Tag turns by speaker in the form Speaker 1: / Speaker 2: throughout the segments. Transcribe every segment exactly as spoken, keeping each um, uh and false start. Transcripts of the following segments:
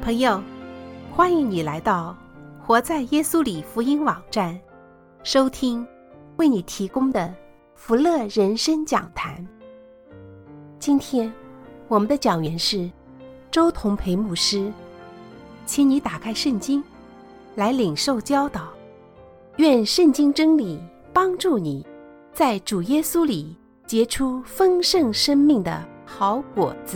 Speaker 1: 朋友，欢迎你来到活在耶稣里福音网站，收听为你提供的福乐人生讲坛。今天我们的讲员是周同培牧师，请你打开圣经来领受教导，愿圣经真理帮助你在主耶稣里结出丰盛生命的好果子。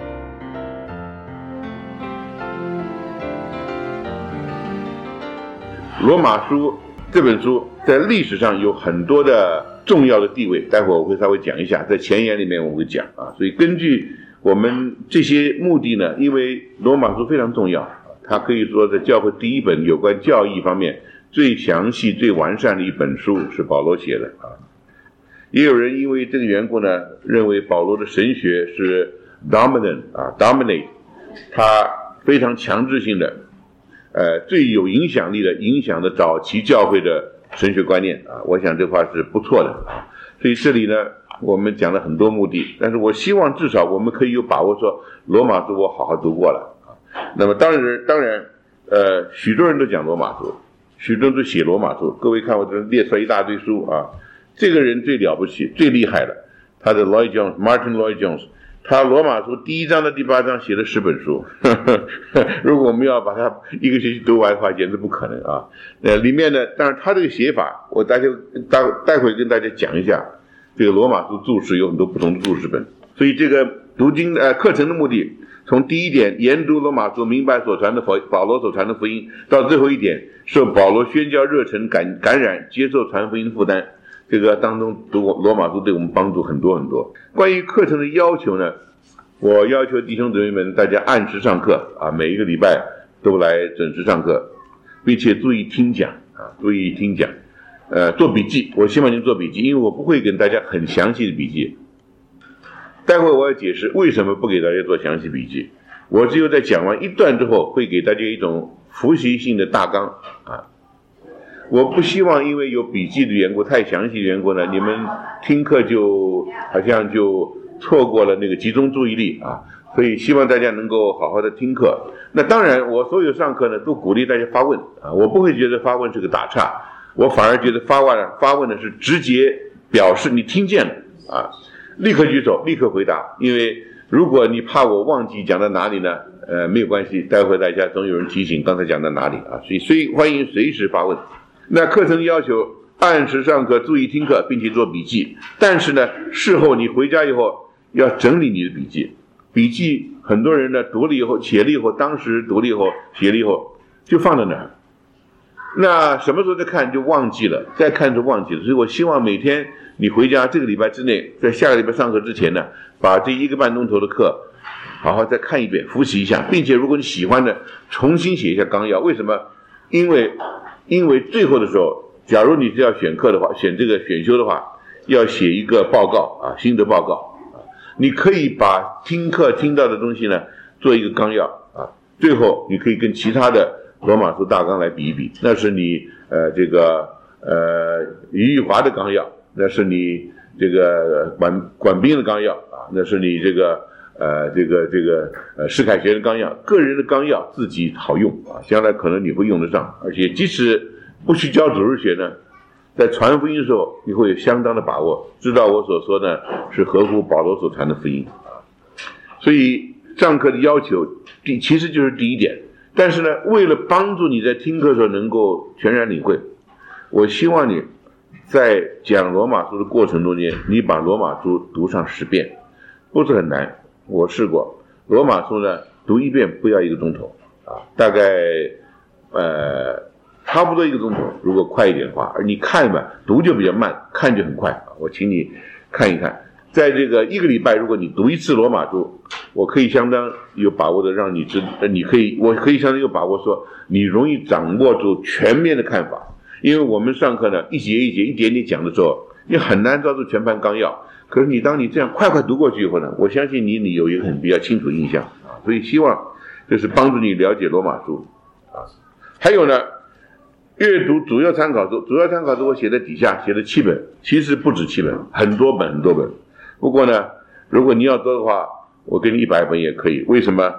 Speaker 2: 罗马书这本书在历史上有很多的重要的地位，待会儿我会稍微讲一下，在前言里面我会讲啊。所以根据我们这些目的呢，因为罗马书非常重要，它可以说在教会第一本有关教义方面最详细最完善的一本书，是保罗写的啊。也有人因为这个缘故呢，认为保罗的神学是 dominant 啊 dominate， 他非常强制性的呃，最有影响力的影响的早期教会的神学观念啊，我想这话是不错的啊。所以这里呢，我们讲了很多目的，但是我希望至少我们可以有把握说，罗马书我好好读过了啊。那么当然，当然，呃，许多人都讲罗马书，许多人都写罗马书。各位看我这列出来一大堆书啊，这个人最了不起，最厉害了，他的 Lloyd Jones，Martin Lloyd Jones。他罗马书第一章到第八章写了十本书，呵呵呵，如果我们要把它一个学期读完的话，简直不可能啊！呃，里面呢，当然他这个写法，我大家待待会跟大家讲一下。这个罗马书注释有很多不同的注释本，所以这个读经呃课程的目的，从第一点研读罗马书，明白所传的保保罗所传的福音，到最后一点受保罗宣教热忱感感染，接受传福音负担。这个当中读罗马书对我们帮助很多很多。关于课程的要求呢，我要求弟兄姊妹们大家按时上课啊，每一个礼拜都来准时上课，并且注意听讲啊，注意听讲，呃，做笔记。我希望您做笔记，因为我不会给大家很详细的笔记。待会我要解释为什么不给大家做详细笔记。我只有在讲完一段之后，会给大家一种复习性的大纲啊。我不希望因为有笔记的缘故，太详细的缘故呢，你们听课就好像就错过了那个集中注意力啊，所以希望大家能够好好的听课。那当然，我所有上课呢，都鼓励大家发问啊，我不会觉得发问是个打岔，我反而觉得发问发问呢是直接表示你听见了啊，立刻举手，立刻回答。因为如果你怕我忘记讲到哪里呢，呃，没有关系，待会大家总有人提醒刚才讲到哪里啊，所以所以欢迎随时发问。那课程要求按时上课，注意听课，并且做笔记。但是呢，事后你回家以后要整理你的笔记。笔记很多人呢读了以后，写了以后，当时读了以后，写了以后就放在那儿。那什么时候再看就忘记了，再看就忘记了。所以我希望每天你回家这个礼拜之内，在下个礼拜上课之前呢，把这一个半钟头的课好好再看一遍，复习一下，并且如果你喜欢的，重新写一下纲要。为什么？因为因为最后的时候，假如你是要选课的话，选这个选修的话，要写一个报告啊，心得报告啊。你可以把听课听到的东西呢，做一个纲要啊。最后你可以跟其他的罗马书大纲来比一比，那是你呃这个呃余玉华的纲要，那是你这个管管兵的纲要啊，那是你这个呃这个这个呃施凯学的纲要，个人的纲要自己好用啊，将来可能你会用得上，而且即使不去教主日学呢，在传福音的时候你会有相当的把握，知道我所说呢是合乎保罗所传的福音啊。所以上课的要求第其实就是第一点，但是呢，为了帮助你在听课的时候能够全然领会，我希望你在讲罗马书的过程中间，你把罗马书读上十遍，不是很难。我试过罗马书呢，读一遍不要一个钟头啊，大概呃差不多一个钟头，如果快一点的话。而你看吧，读就比较慢，看就很快啊。我请你看一看，在这个一个礼拜，如果你读一次罗马书，我可以相当有把握的让你知，你可以，我可以相当有把握说，你容易掌握住全面的看法。因为我们上课呢，一节一节一点点讲的时候，你很难抓住全盘纲要。可是你当你这样快快读过去以后呢，我相信你你有一个很比较清楚印象啊，所以希望就是帮助你了解罗马书啊。还有呢，阅读主要参考书，主要参考书我写在底下，写了七本，其实不止七本，很多本很多本。不过呢，如果你要多的话，我给你一百本也可以。为什么？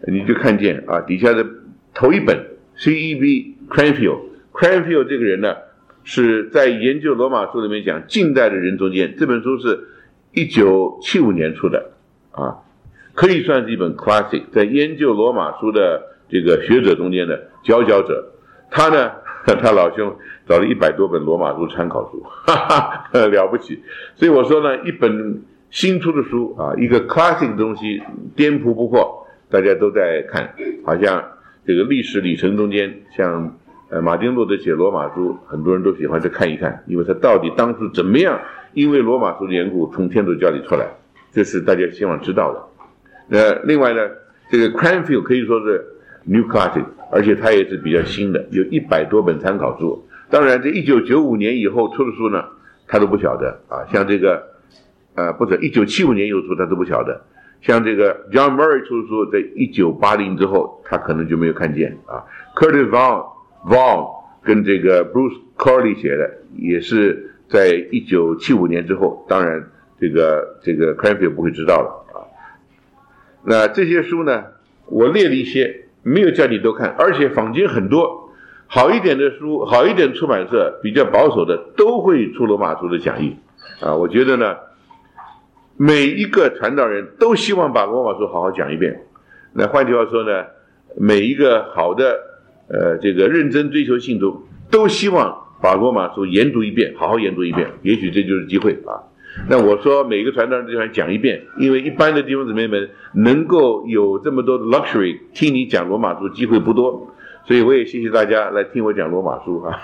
Speaker 2: 你就看见啊，底下的头一本 C E B Cranfield Cranfield 这个人呢，是在研究罗马书里面讲近代的人中间，这本书是一九七五年出的啊，可以算是一本 classic， 在研究罗马书的这个学者中间的佼佼者。他呢，他老兄找了一百多本罗马书参考书，哈哈，了不起。所以我说呢，一本新出的书啊，一个 classic 的东西，颠扑不破，大家都在看。好像这个历史里程中间，像呃马丁路德写罗马书，很多人都喜欢去看一看，因为他到底当初怎么样，因为罗马书的缘故从天主教里出来，这是大家希望知道的。那另外呢，这个 Cranfield 可以说是 New Classic， 而且它也是比较新的，有一百多本参考书。当然，这一九九五年以后出的书呢，他都不晓得啊。像这个，呃，不是一九七五年有出，他都不晓得。像这个 John Murray 出的书，在一九八零之后，他可能就没有看见啊。Curtis Vaughan Vaughan 跟这个 Bruce Corley 写的，也是在一九七五年之后。当然，这个这个 Cranfield 不会知道了啊。那这些书呢，我列了一些。没有叫你都看，而且坊间很多好一点的书，好一点出版社比较保守的都会出罗马书的讲义啊。我觉得呢，每一个传道人都希望把罗马书好好讲一遍。那换句话说呢，每一个好的呃这个认真追求信徒都希望把罗马书研读一遍，好好研读一遍。也许这就是机会啊。那我说每个传道人都想讲一遍，因为一般的弟兄姊妹们能够有这么多的 luxury 听你讲罗马书机会不多，所以我也谢谢大家来听我讲罗马书啊。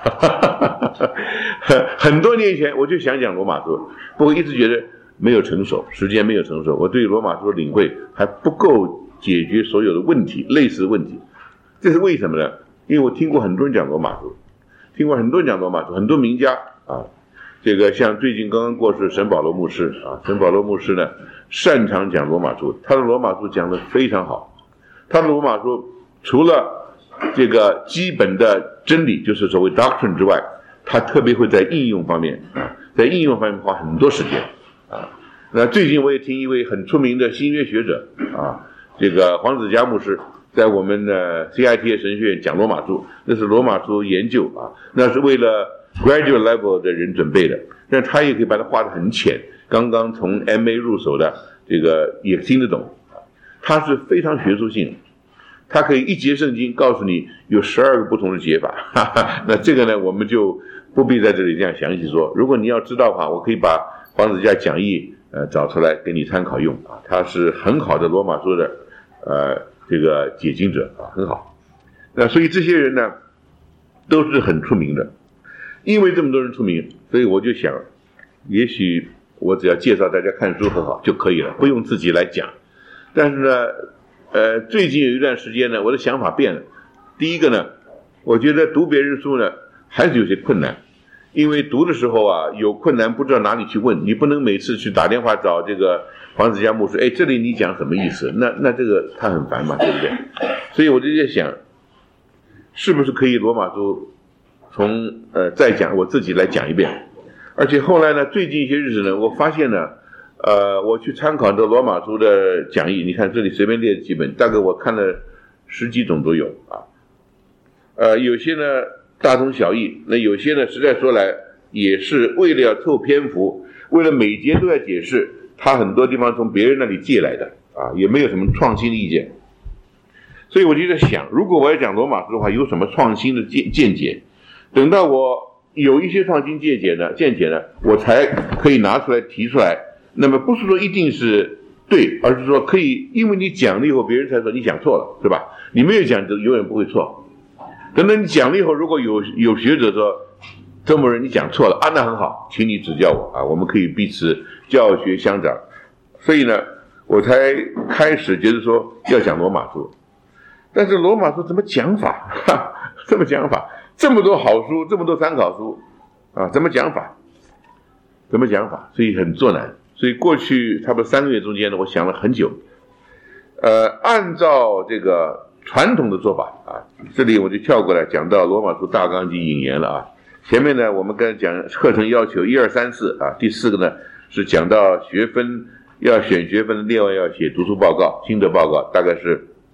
Speaker 2: 很多年前我就想讲罗马书，不过一直觉得没有成熟，时间没有成熟，我对罗马书的领会还不够解决所有的问题，类似的问题。这是为什么呢？因为我听过很多人讲罗马书，听过很多人讲罗马书，很多名家啊。这个像最近刚刚过世沈保罗牧师啊，沈保罗牧师呢擅长讲罗马书，他的罗马书讲得非常好。他的罗马书除了这个基本的真理，就是所谓 doctrine 之外，他特别会在应用方面啊，在应用方面花很多时间啊。那最近我也听一位很出名的新约学者啊，这个黄子嘉牧师在我们的 C I T A 神学院讲罗马书，那是罗马书研究啊，那是为了graduate level 的人准备的，但他也可以把它画得很浅，刚刚从 M A 入手的这个也听得懂，他是非常学术性，他可以一节圣经告诉你有十二个不同的解法，哈哈，那这个呢我们就不必在这里这样详细说，如果你要知道的话，我可以把黄子嘉讲义呃找出来给你参考用啊，他是很好的罗马书的呃这个解经者啊，很好。那所以这些人呢都是很出名的。因为这么多人出名，所以我就想，也许我只要介绍大家看书很好就可以了，不用自己来讲。但是呢，呃，最近有一段时间呢，我的想法变了。第一个呢，我觉得读别人书呢还是有些困难，因为读的时候啊有困难，不知道哪里去问，你不能每次去打电话找这个黄子嘉牧师，哎，这里你讲什么意思？那那这个他很烦嘛，对不对？所以我就在想，是不是可以罗马书从呃再讲我自己来讲一遍，而且后来呢，最近一些日子呢，我发现呢，呃，我去参考这罗马书的讲义，你看这里随便列几本，大概我看了十几种都有啊，呃，有些呢大同小异，那有些呢实在说来也是为了要凑篇幅，为了每节都要解释，他很多地方从别人那里借来的啊，也没有什么创新的意见，所以我就在想，如果我要讲罗马书的话，有什么创新的见见解？等到我有一些创新见解呢，见解呢，我才可以拿出来提出来。那么不是说一定是对，而是说可以，因为你讲了以后，别人才说你讲错了，对吧？你没有讲，就永远不会错。等到你讲了以后，如果有有学者说周某人你讲错了啊，那很好，请你指教我啊，我们可以彼此教学相长。所以呢，我才开始觉得说要讲罗马书，但是罗马书怎么讲法？哈，这么讲法？这么多好书，这么多参考书，啊，怎么讲法？怎么讲法？所以很作难。所以过去差不多三个月中间呢，我想了很久。呃，按照这个传统的做法啊，这里我就跳过来讲到罗马书大纲及引言了啊。前面呢，我们刚才讲课程要求一二三四啊，第四个呢是讲到学分要选学分，另外要写读书报告、心得报告，大概是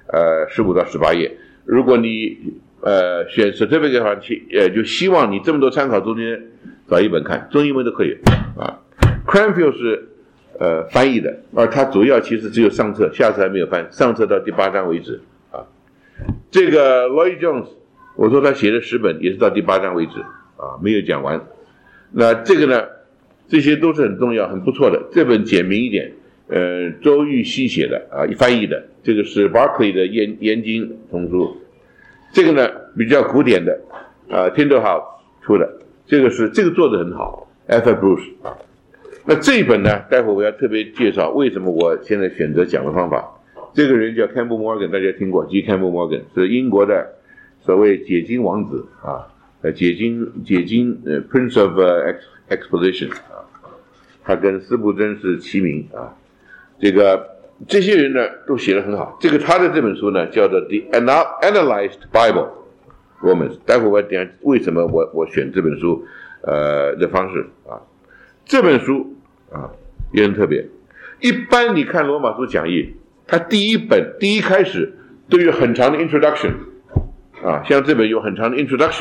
Speaker 2: 呃十五到十八页。如果你呃选 certificate 的话，呃就希望你这么多参考中间找一本看，中英文都可以啊。Cranfield 是呃翻译的，而它主要其实只有上册，下册还没有翻，上册到第八章为止啊。这个 Lloyd Jones， 我说他写了十本，也是到第八章为止啊，没有讲完。那这个呢，这些都是很重要、很不错的。这本简明一点，呃，周玉溪写的啊，翻译的，这个是 Barclay 的研研经丛书。这个呢比较古典的，啊 ，Tyndall House 出的，这个是这个做得很好 ，Arthur Bruce 啊。那这一本呢，待会我要特别介绍为什么我现在选择讲的方法。这个人叫 Campbell Morgan， 大家听过 G. Campbell Morgan 是英国的所谓解经王子啊，呃，解经解经呃 Prince of Exposition 啊，他跟司布真是齐名啊。这个这些人呢都写得很好。这个他的这本书呢叫做 The Analyzed Bible Romans， 待会我讲为什么我我选这本书呃的方式啊。这本书啊也很特别。一般你看罗马书讲义，它第一本第一开始都有很长的 introduction 啊，像这本有很长的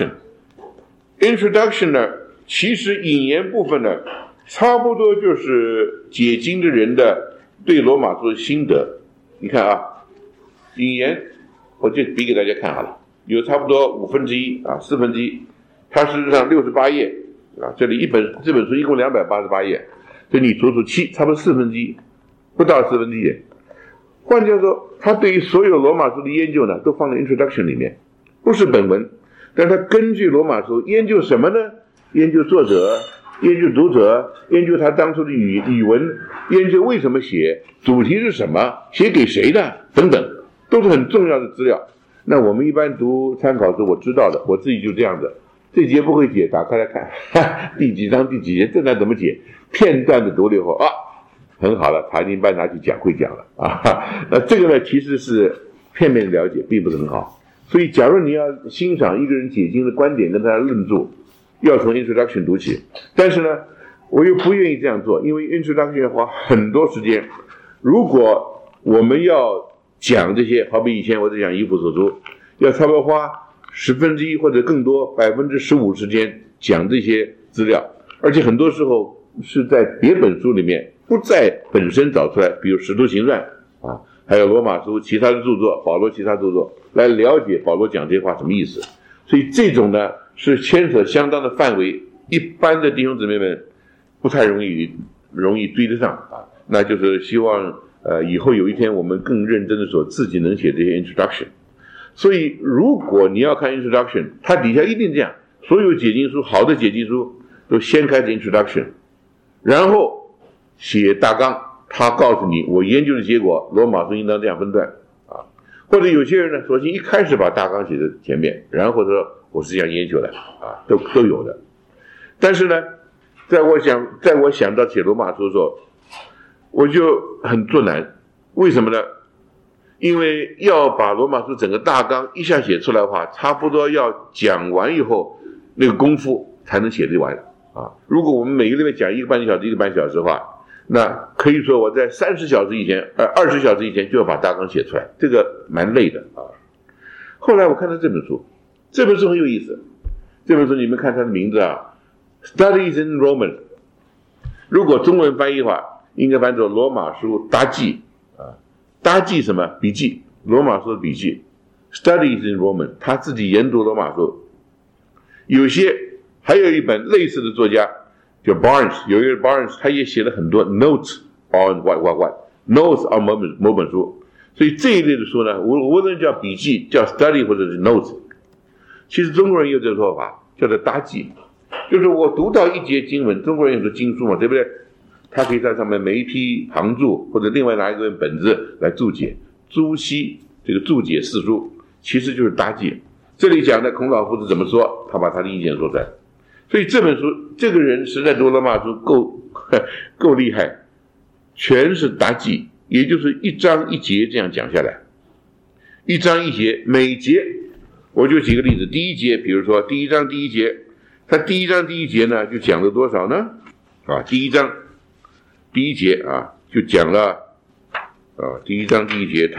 Speaker 2: introduction。introduction 呢，其实引言部分呢，差不多就是解经的人的对罗马书的心得。你看啊，引言我就比给大家看好了，有差不多五分之一啊，四分之一，它事实上六十八页啊，这里一本这本书一共两百八十八页，所以你除除七，差不多四分之一，不到四分之一。换句话说，他对于所有罗马书的研究呢，都放在 introduction 里面，不是本文，但他根据罗马书研究什么呢？研究作者，研究读者，研究他当初的语语文，研究为什么写，主题是什么，写给谁的，等等，都是很重要的资料。那我们一般读参考书，我知道的，我自己就这样子，这节不会解，打开来看，哈，第几章第几节，这段怎么解？片段的读了以后啊，很好了，查经班拿去讲会讲了啊。那这个呢，其实是片面了解，并不是很好。所以，假如你要欣赏一个人解经的观点跟他的论著，要从 introduction 读起。但是呢，我又不愿意这样做，因为 introduction 要花很多时间。如果我们要讲这些，好比以前我在讲以弗所书，要差不多花十分之一或者更多百分之十五时间讲这些资料，而且很多时候是在别本书里面不在本身找出来，比如使徒行传啊，还有罗马书其他的著作，保罗其他著作，来了解保罗讲这些话什么意思。所以这种呢是牵扯相当的范围，一般的弟兄姊妹们不太容易容易追得上啊。那就是希望呃以后有一天我们更认真的说自己能写这些 introduction。所以如果你要看 introduction， 它底下一定这样，所有解经书好的解经书都先开始 introduction， 然后写大纲，他告诉你我研究的结果，罗马书应当这样分段啊。或者有些人呢，索性一开始把大纲写在前面，然后说我是这样研究的啊，都都有的。但是呢，在我想，在我想到写罗马书的时候，我就很作难。为什么呢？因为要把罗马书整个大纲一下写出来的话，差不多要讲完以后，那个功夫才能写得完啊。如果我们每个礼拜讲一个半小时，一个半小时的话，那可以说我在三十小时以前，呃，二十小时以前就要把大纲写出来，这个蛮累的啊。后来我看到这本书，这本书很有意思。这本书你们看它的名字啊 ，Studies in Romans。如果中文翻译的话，应该翻作罗马书答记啊。答记什么？笔记，罗马书的笔记。Studies in Romans， 他自己研读罗马书。有些还有一本类似的作家叫 Barnes， 有一个 Barnes， 他也写了很多 notes on what what what notes on 某本某本书。所以这一类的书呢，无无论叫笔记、叫 study 或者是 notes， 其实中国人有这个说法，叫做答记，就是我读到一节经文，中国人有个经书嘛，对不对？他可以在上面每一批旁注，或者另外拿一个本子来注解。朱熹这个注解四书，其实就是答记。这里讲的孔老夫子怎么说，他把他的意见说出来。所以这本书，这个人实在读罗马书够够厉害，全是答记，也就是一章一节这样讲下来，一章一节，每节我就举个例子，第一节，比如说第一章第一节，他第一章第一节呢就讲了多少呢？啊，第一章第一节啊就讲了啊，第一章第一节他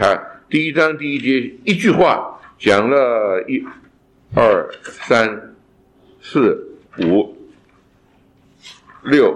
Speaker 2: 第一章第一节一句话讲了一、二、三、四、五、六，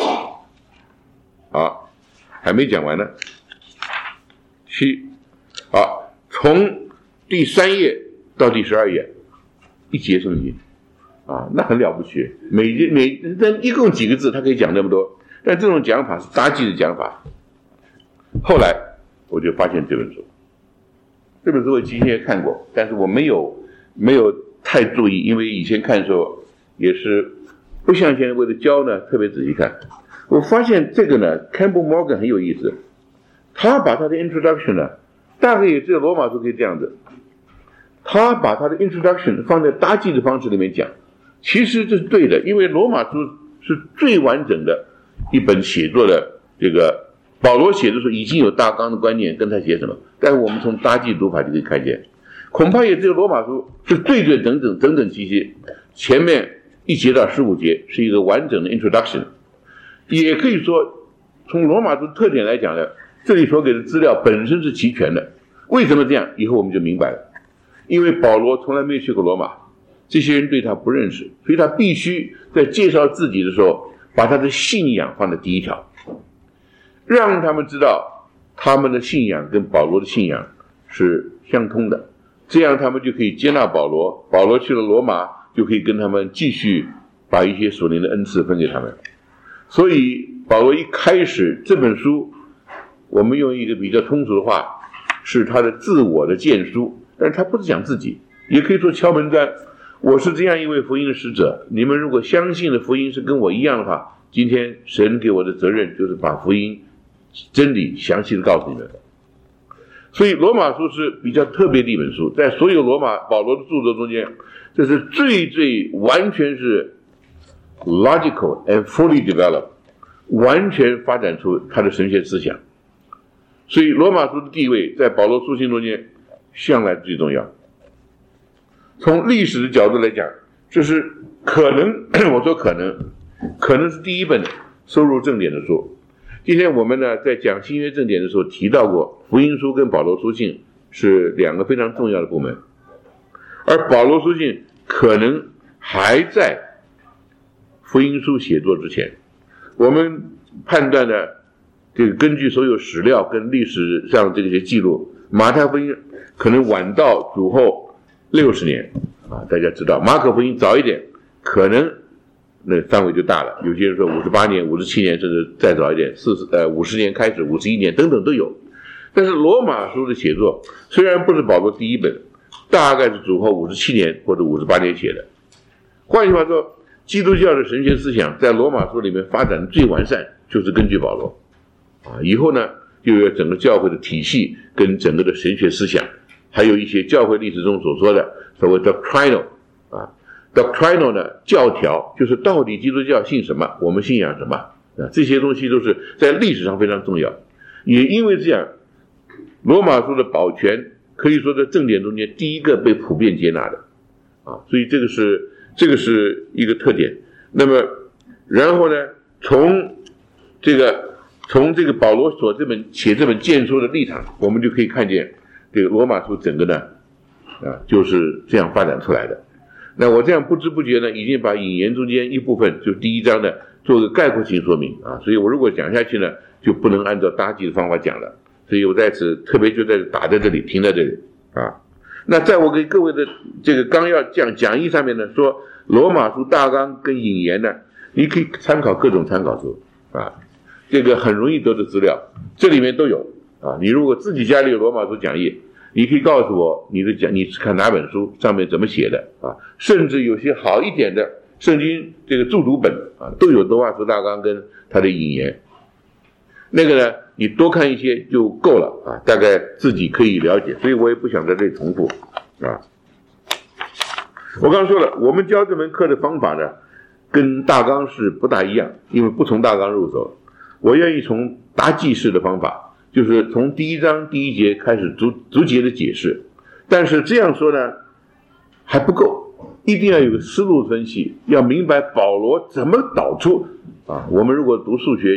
Speaker 2: 好，还没讲完呢。七，好，从第三页到第十二页，一节圣经，啊，那很了不起。每节每但一共几个字，他可以讲那么多，但这种讲法是搭记的讲法。后来我就发现这本书，这本书我之前也看过，但是我没有没有太注意，因为以前看的时候也是不像现在为了教呢特别仔细看。我发现这个呢 Campbell Morgan 很有意思，他把他的 introduction 呢，大概也只有罗马书可以这样子，他把他的 introduction 放在搭记的方式里面讲，其实这是对的，因为罗马书是最完整的一本写作的，这个保罗写的时候已经有大纲的观念跟他写什么，但是我们从搭记读法就可以看见，恐怕也只有罗马书是最最整整整整齐齐，前面一节到十五节是一个完整的 introduction， 也可以说从罗马书特点来讲呢，这里所给的资料本身是齐全的。为什么这样？以后我们就明白了。因为保罗从来没有去过罗马，这些人对他不认识，所以他必须在介绍自己的时候把他的信仰放在第一条，让他们知道他们的信仰跟保罗的信仰是相通的，这样他们就可以接纳保罗，保罗去了罗马就可以跟他们继续把一些属灵的恩赐分给他们。所以保罗一开始这本书，我们用一个比较通俗的话，是他的自我的荐书，但是他不是讲自己，也可以说敲门砖，我是这样一位福音的使者，你们如果相信的福音是跟我一样的话，今天神给我的责任就是把福音真理详细的告诉你们。所以罗马书是比较特别的一本书，在所有罗马保罗的著作中间，这是最最完全是 logical and fully developed， 完全发展出他的神学思想。所以罗马书的地位在保罗书信中间向来最重要。从历史的角度来讲，这是可能我说可能可能是第一本收入正典的书。今天我们呢在讲新约正典的时候提到过，福音书跟保罗书信是两个非常重要的部门，而保罗书信可能还在福音书写作之前。我们判断呢，这个根据所有史料跟历史上这些记录，马太福音可能晚到主后六十年啊，大家知道马可福音早一点，可能那范围就大了，有些人说五十八年、五十七年，甚至再早一点，四十呃五十年开始，五十一年等等都有。但是罗马书的写作虽然不是保罗第一本，大概是主后五十七年或者五十八年写的。换句话说，基督教的神学思想在罗马书里面发展最完善，就是根据保罗啊。以后呢，又有整个教会的体系跟整个的神学思想，还有一些教会历史中所说的所谓 doctrinal 啊。doctrinal 呢，教条就是到底基督教信什么，我们信仰什么啊，这些东西都是在历史上非常重要。也因为这样，罗马书的保全可以说在正典中间第一个被普遍接纳的啊，所以这个是这个是一个特点。那么然后呢，从这个从这个保罗所这本写这本荐书的立场，我们就可以看见这个罗马书整个呢啊就是这样发展出来的。那我这样不知不觉呢，已经把引言中间一部分，就第一章呢，做个概括性说明啊，所以我如果讲下去呢，就不能按照搭记的方法讲了，所以我在此特别就在打在这里，停在这里啊。那在我给各位的这个纲要讲讲义上面呢，说罗马书大纲跟引言呢，你可以参考各种参考书啊，这个很容易得的资料，这里面都有啊。你如果自己家里有罗马书讲义，你可以告诉我你的讲你是看哪本书，上面怎么写的啊？甚至有些好一点的圣经这个注读本啊，都有罗马书大纲跟它的引言。那个呢，你多看一些就够了啊，大概自己可以了解。所以我也不想在这里重复啊。我刚刚说了，我们教这门课的方法呢，跟大纲是不大一样，因为不从大纲入手，我愿意从答记式的方法。就是从第一章第一节开始逐逐节的解释，但是这样说呢还不够，一定要有个思路分析，要明白保罗怎么导出啊。我们如果读数学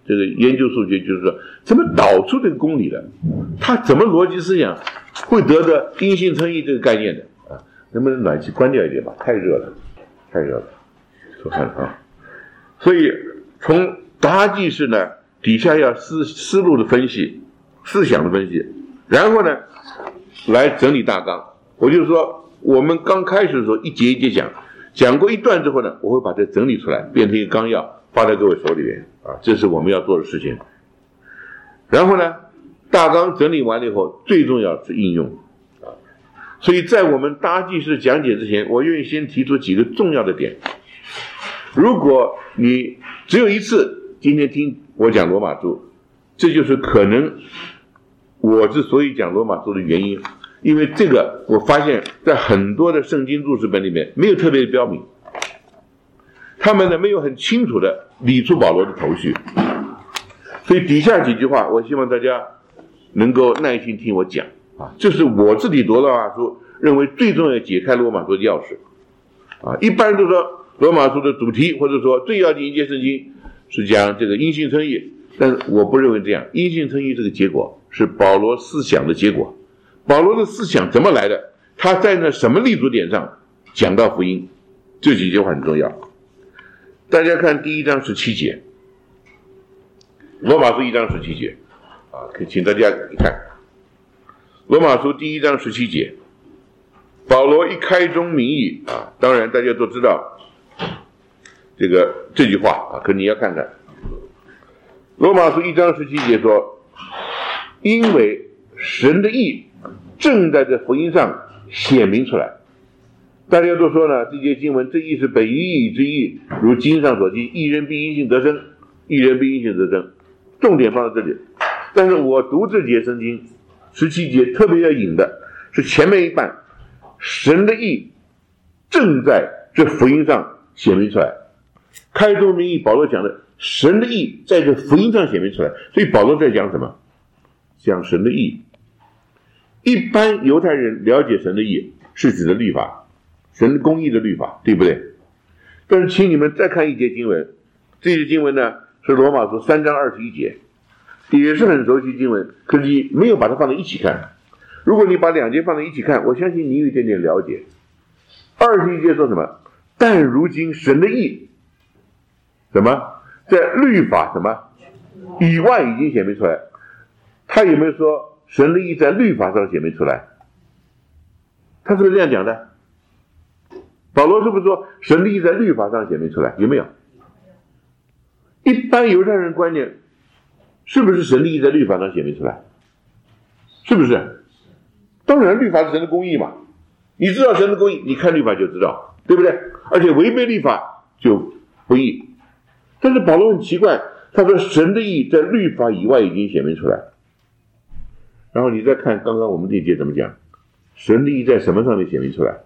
Speaker 2: 这个研究数学，就是说怎么导出这个公理的，他怎么逻辑思想会得到因性称义这个概念的啊？能不能暖气关掉一点吧？太热了，太热了，出汗啊！所以从答记式呢，底下要思思路的分析，思想的分析，然后呢来整理大纲。我就说我们刚开始的时候一节一节讲，讲过一段之后呢，我会把它整理出来，变成一个纲要，发在各位手里面啊，这是我们要做的事情。然后呢，大纲整理完了以后，最重要是应用啊。所以在我们答记式讲解之前，我愿意先提出几个重要的点。如果你只有一次今天听我讲罗马书，这就是可能我之所以讲罗马书的原因。因为这个我发现在很多的圣经注释本里面没有特别的标明，他们呢没有很清楚的理出保罗的头绪，所以底下几句话我希望大家能够耐心听我讲啊，这是我自己读罗马书认为最重要解开罗马书的钥匙啊。一般人都说罗马书的主题或者说最要紧一节圣经是讲这个因信称义，但是我不认为这样，因信称义这个结果是保罗思想的结果。保罗的思想怎么来的？他在那什么立足点上讲到福音？这几句话很重要。大家看第一章十七节，罗马书一章十七节啊，可以请大家看罗马书第一章十七节。保罗一开宗明义啊，当然大家都知道这个这句话啊，可你要看看罗马书一章十七节说，因为神的义正在这福音上显明出来。大家都说呢，这节经文这义是本于义之义，如经上所记，义人必因信得生，义人必因信得生，重点放在这里。但是我读这节圣经十七节特别要引的是前面一半，神的义正在这福音上显明出来。开宗明义保罗讲的神的义在这福音上显明出来，所以保罗在讲什么？讲神的义。一般犹太人了解神的义是指的律法，神公义的律法，对不对？但是请你们再看一节经文，这节经文呢是罗马书三章二十一节，也是很熟悉经文，可是你没有把它放在一起看。如果你把两节放在一起看，我相信你有一点点了解。二十一节说什么？但如今神的义什么在律法什么以外已经显明出来。他有没有说神的义在律法上显明出来？他是不是这样讲的？保罗是不是说神的义在律法上显明出来？有没有？一般犹太人观念是不是神的义在律法上显明出来？是不是？当然律法是神的公义嘛，你知道神的公义，你看律法就知道，对不对？而且违背律法就不义。但是保罗很奇怪，他说神的义在律法以外已经显明出来。然后你再看刚刚我们这一节怎么讲，神的义在什么上面显明出来？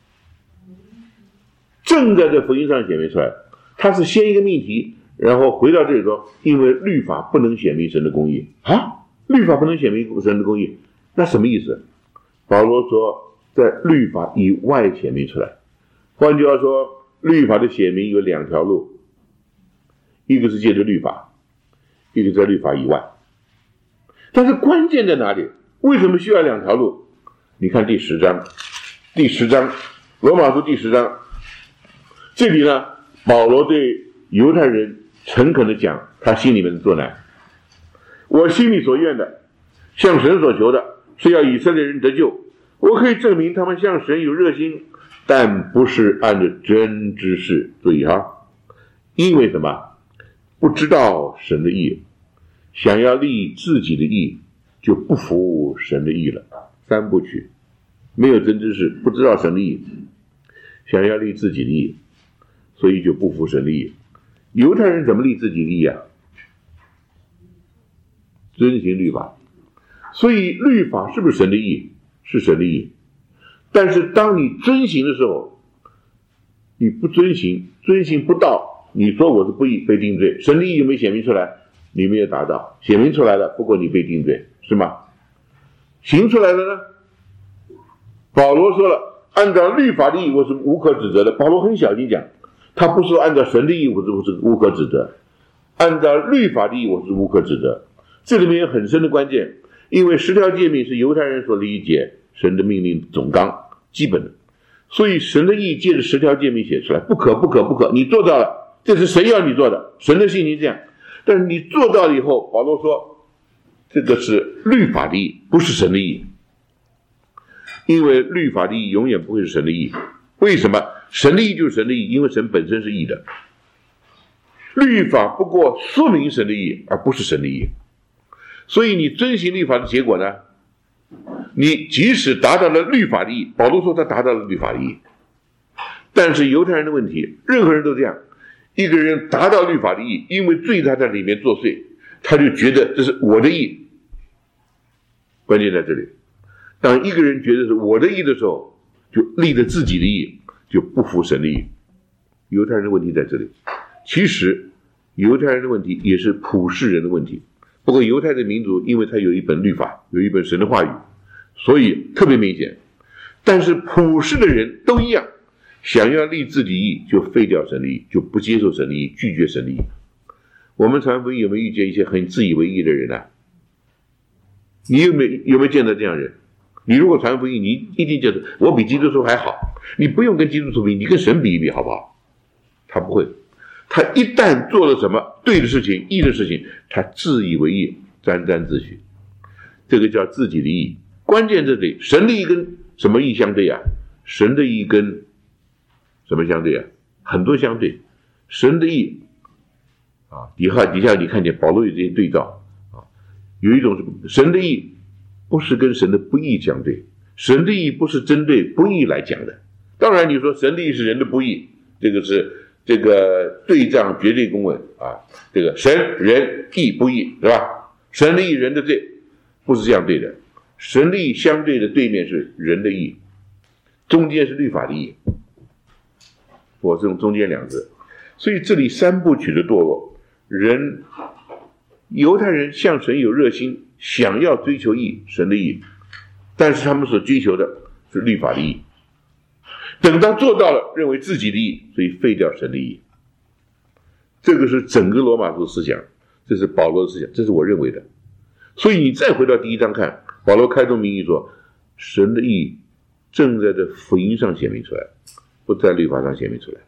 Speaker 2: 正在这福音上显明出来。他是先一个命题，然后回到这里说，因为律法不能显明神的公义啊，律法不能显明神的公义，那什么意思？保罗说在律法以外显明出来。换句话说，律法的显明有两条路，一个是借着律法，一个在律法以外。但是关键在哪里？为什么需要两条路？你看第十章，第十章，罗马书第十章，这里呢，保罗对犹太人诚恳地讲他心里面的作难。我心里所愿的，向神所求的，是要以色列人得救。我可以证明他们向神有热心，但不是按着真知识。注意哈，因为什么？不知道神的义，想要立自己的义，就不服神的义了。三部曲，没有真知识，不知道神的义，想要立自己的义，所以就不服神的义。犹太人怎么立自己的义啊？遵行律法。所以律法是不是神的义？是神的义。但是当你遵行的时候，你不遵行，遵行不到，你说我是不义，被定罪。神的义有没有显明出来？你没有达到，显明出来了，不过你被定罪，是吗？行出来了呢？保罗说了，按照律法的义我是无可指责的。保罗很小心讲，他不说按照神的义我是无可指责， 按照律法的义，我是无可指责。这里面有很深的关键，因为十条诫命是犹太人所理解神的命令总纲基本的，所以神的义借着十条诫命写出来，不可不可不可，你做到了，这是神要你做的，神的性情这样。但是你做到了以后，保罗说这个是律法的义，不是神的义，因为律法的义永远不会是神的义。为什么？神的义就是神的义，因为神本身是义的，律法不过说明神的义，而不是神的义。所以你遵行律法的结果呢，你即使达到了律法的义，保罗说他达到了律法的义，但是犹太人的问题，任何人都这样，一个人达到律法的义，因为罪他在里面作祟，他就觉得这是我的义。关键在这里，当一个人觉得是我的义的时候，就立了自己的义，就不服神的义。犹太人的问题在这里。其实犹太人的问题也是普世人的问题，不过犹太的民族因为他有一本律法，有一本神的话语，所以特别明显。但是普世的人都一样，想要立自己义，就废掉神的义，就不接受神的义，拒绝神的义。我们传福音有没有遇见一些很自以为义的人呢、啊？你有没有有没有见到这样的人？你如果传福音，你一定觉得我比基督徒还好，你不用跟基督徒比，你跟神比一比好不好？他不会，他一旦做了什么对的事情、义的事情，他自以为义，沾沾自喜，这个叫自己的义。关键这里，神的义跟什么义相对啊？神的义跟什么相对啊？很多相对。神的义啊，底下底下你看见保罗有这些对照啊，有一种是神的义不是跟神的不义相对，神的义不是针对不义来讲的。当然你说神的义是人的不义，这个是这个对仗绝对公文啊，这个神人义不义是吧？神的义人的罪不是这样对的，神的义相对的对面是人的义，中间是律法的义，我是用中间两字。所以这里三部曲的堕落，人犹太人向神有热心，想要追求义，神的义，但是他们所追求的是律法的义，等到做到了，认为自己的义，所以废掉神的义。这个是整个罗马书思想，这是保罗的思想，这是我认为的。所以你再回到第一章看，保罗开宗明义说，神的义正在这福音上显明出来，不在律法上显明出来。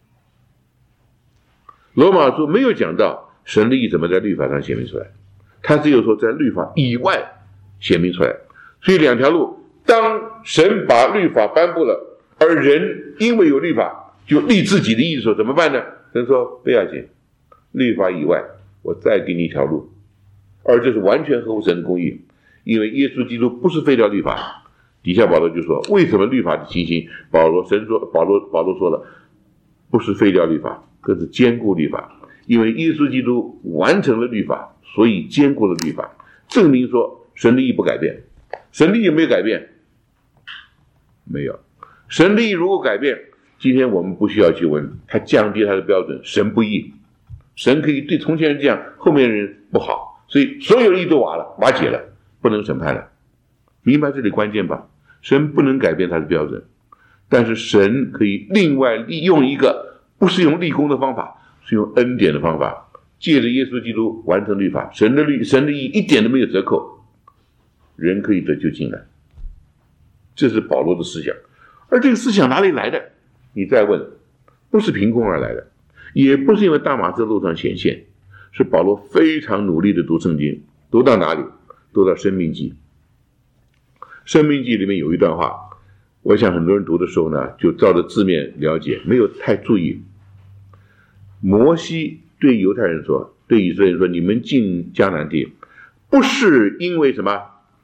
Speaker 2: 罗马书没有讲到神的义怎么在律法上显明出来，他只有说在律法以外显明出来。所以两条路，当神把律法颁布了，而人因为有律法就立自己的义的时候，怎么办呢？神说不要紧，律法以外我再给你一条路，而这是完全合乎神的公义，因为耶稣基督不是废掉律法。底下保罗就说，为什么律法的情形，保罗神说保罗保罗说了，不是废掉律法，更是坚固律法，因为耶稣基督完成了律法，所以坚固了律法，证明说神的义不改变。神的义有没有改变？没有。神的义如果改变，今天我们不需要去问他，降低他的标准，神不义，神可以对从前人这样，后面人不好，所以所有的义都瓦了，瓦解了，不能审判了。明白这里关键吧？神不能改变他的标准，但是神可以另外利用一个不是用立功的方法，是用恩典的方法，借着耶稣基督完成律法，神的律神的义一点都没有折扣，人可以得救进来。这是保罗的思想。而这个思想哪里来的？你再问，不是凭空而来的，也不是因为大马士路上显现，是保罗非常努力的读圣经，读到哪里？读到申命记。申命记里面有一段话，我想很多人读的时候呢，就照着字面了解，没有太注意。摩西对犹太人说，对以色列人说，你们进迦南地不是因为什么？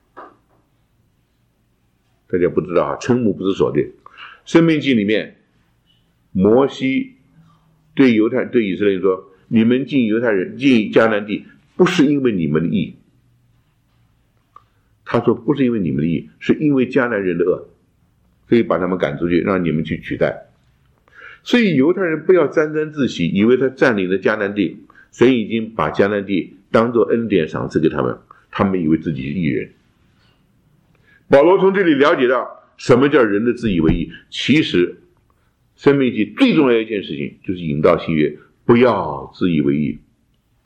Speaker 2: 大家不知道啊，瞠目不知所对。申命记里面，摩西对犹太对以色列人说，你们进犹太人进迦南地不是因为你们的义，他说不是因为你们的义，是因为迦南人的恶，所以把他们赶出去，让你们去取代。所以犹太人不要沾沾自喜，以为他占领了迦南地，神已经把迦南地当作恩典赏赐给他们，他们以为自己是义人。保罗从这里了解到什么叫人的自以为义。其实申命记最重要的一件事情就是引导新约，不要自以为义，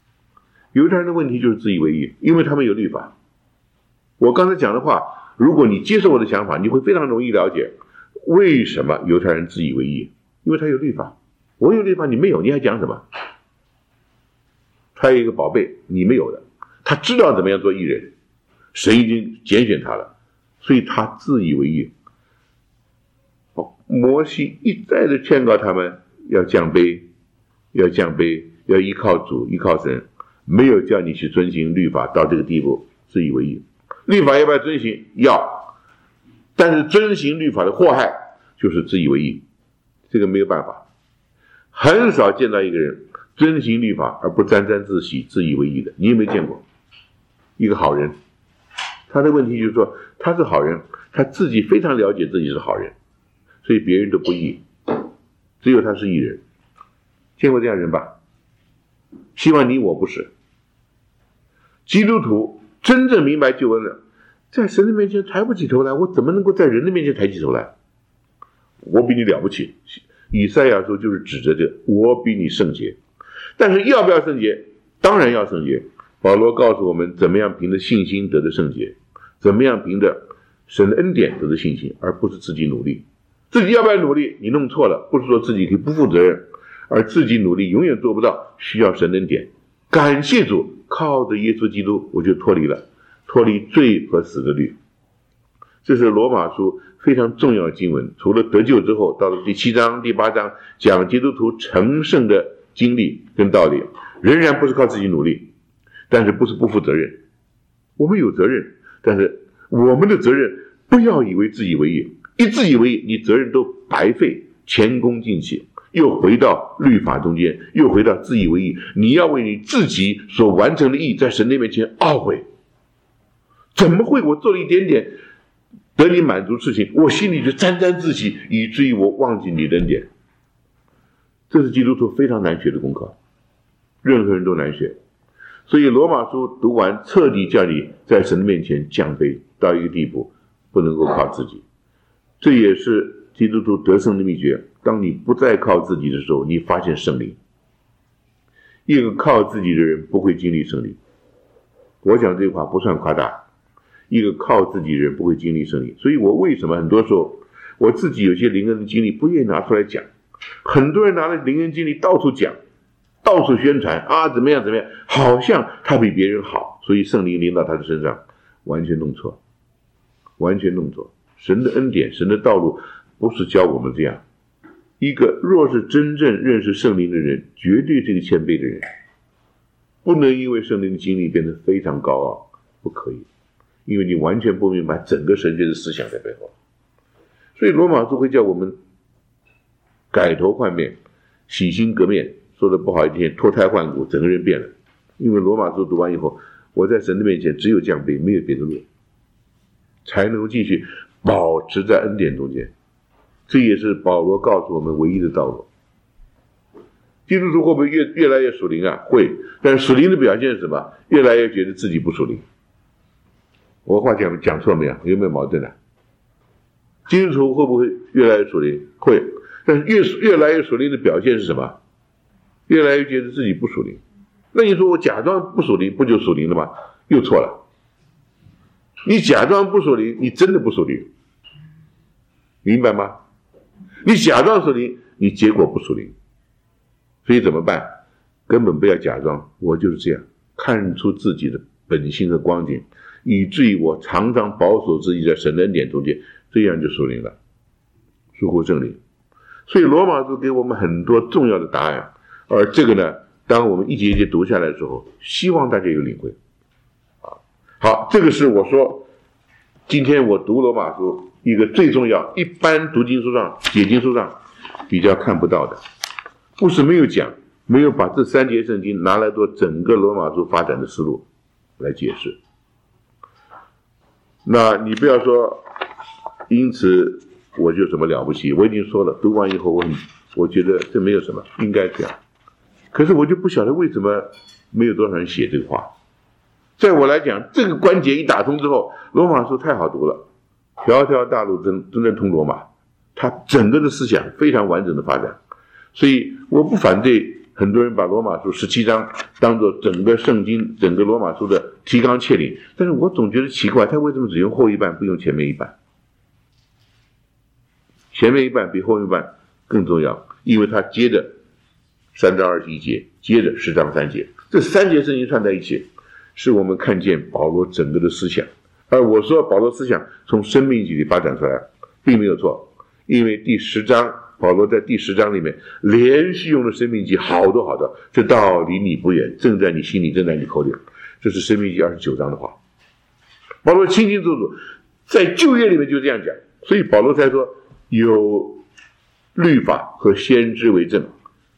Speaker 2: 犹太人的问题就是自以为意，因为他们有律法。我刚才讲的话，如果你接受我的想法，你会非常容易了解为什么犹太人自以为意，因为他有律法。我有律法，你没有，你还讲什么？他有一个宝贝，你没有的，他知道怎么样做义人，神已经拣选他了，所以他自以为意。摩西一再的劝告他们要降卑，要降卑，要依靠主，依靠神，没有叫你去遵行律法到这个地步，自以为意。律法要不要遵行？要，但是遵行律法的祸害就是自以为意，这个没有办法。很少见到一个人遵行律法而不沾沾自喜、自以为意的，你有没有见过？一个好人，他的问题就是说他是好人，他自己非常了解自己是好人，所以别人都不义，只有他是义人。见过这样人吧？希望你我不是。基督徒真正明白救恩了，在神的面前抬不起头来，我怎么能够在人的面前抬起头来？我比你了不起。以赛亚书就是指着这个，我比你圣洁。但是要不要圣洁？当然要圣洁。保罗告诉我们怎么样凭着信心得的圣洁，怎么样凭着神的恩典得的信心，而不是自己努力。自己要不要努力？你弄错了，不是说自己可以不负责任，而自己努力永远做不到，需要神的恩典。感谢主，靠着耶稣基督，我就脱离了，脱离罪和死的律。这是罗马书非常重要的经文，除了得救之后，到了第七章、第八章讲基督徒成圣的经历跟道理，仍然不是靠自己努力，但是不是不负责任，我们有责任，但是我们的责任不要以为自以为意，一自以为意，你责任都白费，前功尽弃，又回到律法中间，又回到自以为意。你要为你自己所完成的义在神的面前懊悔，怎么会我做了一点点得你满足事情，我心里就沾沾自喜，以至于我忘记你的恩典。这是基督徒非常难学的功课，任何人都难学。所以罗马书读完，彻底叫你在神的面前降卑到一个地步，不能够靠自己。这也是基督徒得胜的秘诀。当你不再靠自己的时候，你发现圣灵。一个靠自己的人不会经历圣灵。我讲这句话不算夸大，一个靠自己的人不会经历圣灵。所以我为什么很多时候我自己有些灵恩的经历不愿意拿出来讲，很多人拿了灵恩经历到处讲，到处宣传啊，怎么样怎么样，好像他比别人好，所以圣灵临到他的身上，完全弄错，完全弄错。神的恩典，神的道路不是教我们这样。一个若是真正认识圣灵的人，绝对是一个谦卑的人，不能因为圣灵的经历变得非常高傲，不可以，因为你完全不明白整个神学的思想在背后。所以罗马书会叫我们改头换面，洗心革面，说的不好一点，脱胎换骨，整个人变了。因为罗马书读完以后，我在神的面前只有降卑，没有别的路，才能够继续保持在恩典中间。这也是保罗告诉我们唯一的道路。基督徒会不会越越来越属灵啊？会，但是属灵的表现是什么？越来越觉得自己不属灵。我话讲讲错没有？有没有矛盾啊？基督徒会不会越来越属灵？会，但是越越来越属灵的表现是什么？越来越觉得自己不属灵。那你说我假装不属灵，不就属灵了吗？又错了。你假装不属灵，你真的不属灵，明白吗？你假装属灵，你结果不属灵。所以怎么办？根本不要假装，我就是这样，看出自己的本性和光景，以至于我常常保守自己在神的恩典中间，这样就属灵了，属乎圣灵。所以罗马书给我们很多重要的答案，而这个呢，当我们一节一节读下来的时候，希望大家有领会。好，这个是我说今天我读罗马书一个最重要，一般读经书上解经书上比较看不到的，不是没有讲，没有把这三节圣经拿来做整个罗马书发展的思路来解释。那你不要说因此我就什么了不起，我已经说了，读完以后我很我觉得这没有什么，应该这样。可是我就不晓得为什么没有多少人写这个话。在我来讲，这个关节一打通之后，罗马书太好读了，条条大路真真正通罗马，它整个的思想非常完整的发展。所以我不反对很多人把罗马书十七章当作整个圣经整个罗马书的提纲挈领，但是我总觉得奇怪，他为什么只用后一半不用前面一半？前面一半比后一半更重要，因为他接着三章二十一节，接着十章三节，这三节圣经串在一起，是我们看见保罗整个的思想。而我说保罗思想从生命记里发展出来并没有错，因为第十章保罗在第十章里面连续用了生命记好多好多，这道离你不远，正在你心里，正在你口里，这是生命记二十九章的话。保罗清清楚楚在旧约里面就这样讲，所以保罗才说有律法和先知为证。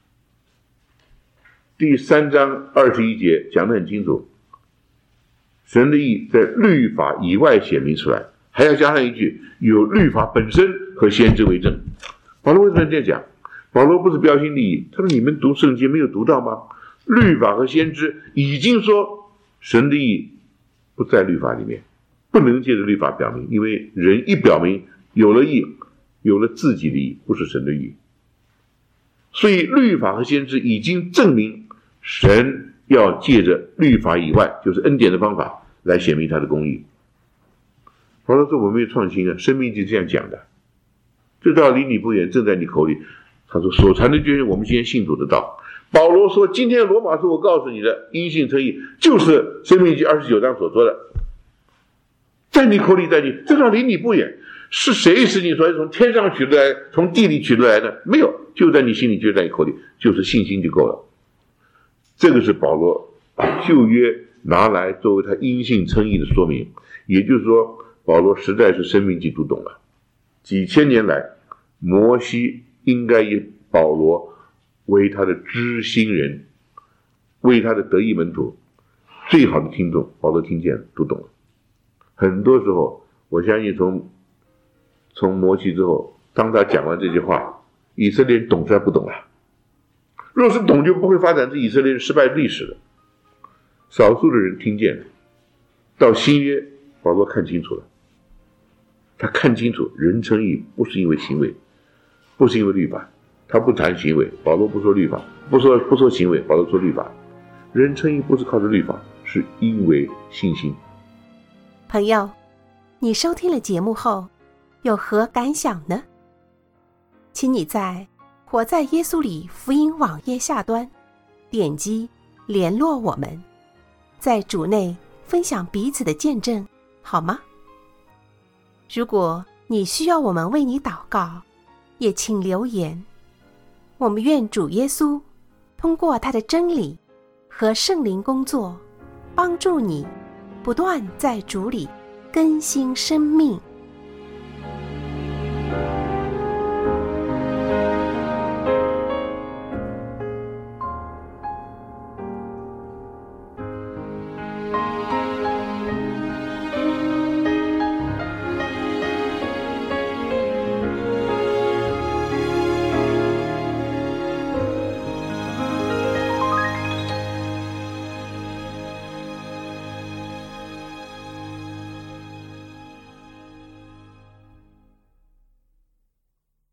Speaker 2: 第三章二十一节讲得很清楚，神的意在律法以外显明出来，还要加上一句有律法本身和先知为证。保罗为什么这样讲？保罗不是标新立异，他说你们读圣经没有读到吗？律法和先知已经说神的意不在律法里面，不能借着律法表明，因为人一表明有了意，有了自己的意，不是神的意。所以律法和先知已经证明神要借着律法以外，就是恩典的方法来显明他的公义。保罗说我没有创新啊，生命就这样讲的，这道离你不远，正在你口里。他说所传的就是我们今天信主的道。保罗说今天罗马书我告诉你的因信称义，就是生命记二十九章所说的，在你口里，在你，这道离你不远。是谁使你说从天上取得来，从地里取得来的？没有，就在你心里，就在你口里，就是信心就够了。这个是保罗把旧约拿来作为他因信称义的说明，也就是说保罗实在是生命记读懂了。几千年来摩西应该以保罗为他的知心人，为他的得意门徒，最好的听众，保罗听见了，读懂了。很多时候我相信从从摩西之后，当他讲完这句话，以色列人懂还不懂啊？若是懂，就不会发展出以色列人失败历史了。少数的人听见了，到新约保罗看清楚了，他看清楚人称义不是因为行为，不是因为律法，他不谈行为，保罗不说律法，不说不说行为，保罗说律法。人称义不是靠着律法，是因为信心。
Speaker 1: 朋友，你收听了节目后有何感想呢？请你在活在耶稣里福音网页下端点击联络我们，在主内分享彼此的见证，好吗？如果你需要我们为你祷告，也请留言。我们愿主耶稣通过他的真理和圣灵工作，帮助你不断在主里更新生命。